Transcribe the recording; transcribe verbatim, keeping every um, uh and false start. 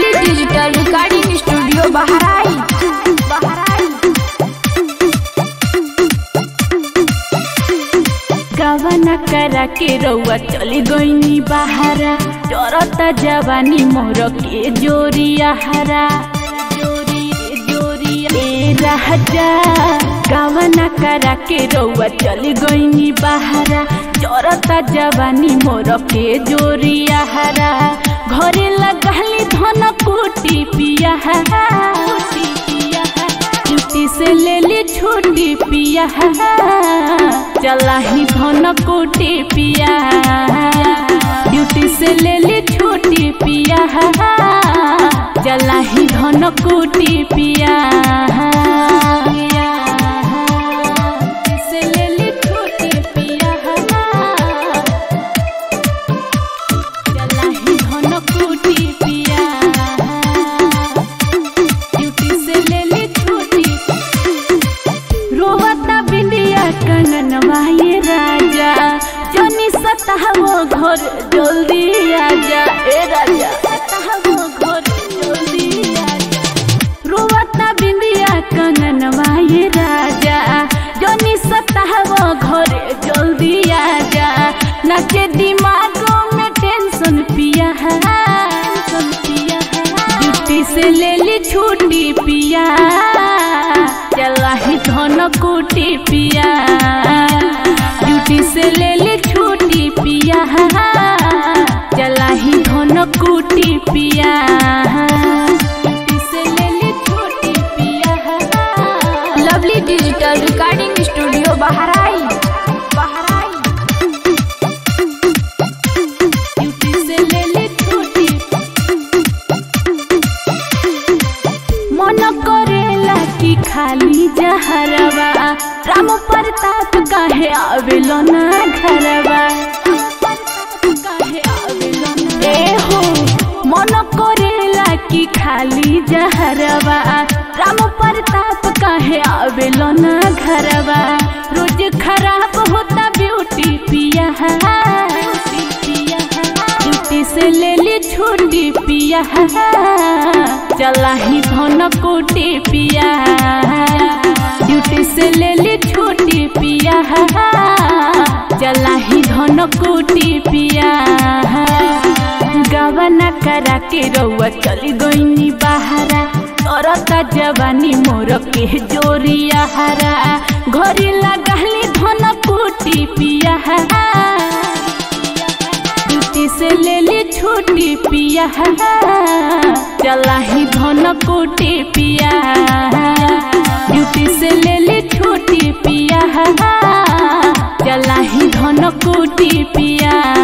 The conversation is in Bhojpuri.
लवली डिजिटल रिकॉर्डिंग स्टूडियो बहराई गवना करा के रउआ चली गईनी बहरा चरता जवानी मोर के जोरिया हरा राजा गवना करा के रउआ चली गईनी बहरा चरता जवानी मोर के जोरिया हरा घरे लगली धन कुटी पिया ड्यूटी से ले ली छुट्टी पिया चला ही धन कुटी पिया ड्यूटी से ले ली छुट्टी पिया चला ही धन कुटी पिया से ले ली छुट्टी पिया चला ही धन कुटी पिया ड्यूटी से ले ली छुट्टी रोवता बिंदिया कंगनवा ये राजा जनी सतावो घर जल्दी आजा ए राजा सतावो घर जल्दी आजा रोवता बिंदिया कंगनवा ये राजा जनी सतावो घर जल्दी आजा नाचे दिमागों में टेंशन पिया टेंशन पिया ड्यूटी से ले ली छुट्टी पिया चला ही धन कुटी पिया ड्यूटी से ले ली छुट्टी पिया चला ही धन कुटी पिया ड्यूटी से ले ली छुट्टी पिया लवली डिजिटल रिकॉर्डिंग स्टूडियो बहराई ड्यूटी से ले ली छुट्टी मन करेला कि खाली जहरवा राम प्रताप काहे आवेलो ना घरवा ए हो मन करेला कि खाली जहरवा राम प्रताप काहे आवेलो ना घरवा रोज खराब होता ब्यूटी पिया ड्यूटी से ले ली छुट्टी पिया चला ही धन कुटी पिया ड्यूटी से ले ली छुट्टी पिया चला ही धन कुटी पिया गवना करा के रउआ चली गईनी बहरा तरता जवानी मोर के जोरिया हरा घरे लगली धन कुटी पिया ड्यूटी से ले ली छुट्टी पिया चला ही धन कुटी पिया ड्यूटी से ले ली छुट्टी पिया चला ही धन कुटी पिया।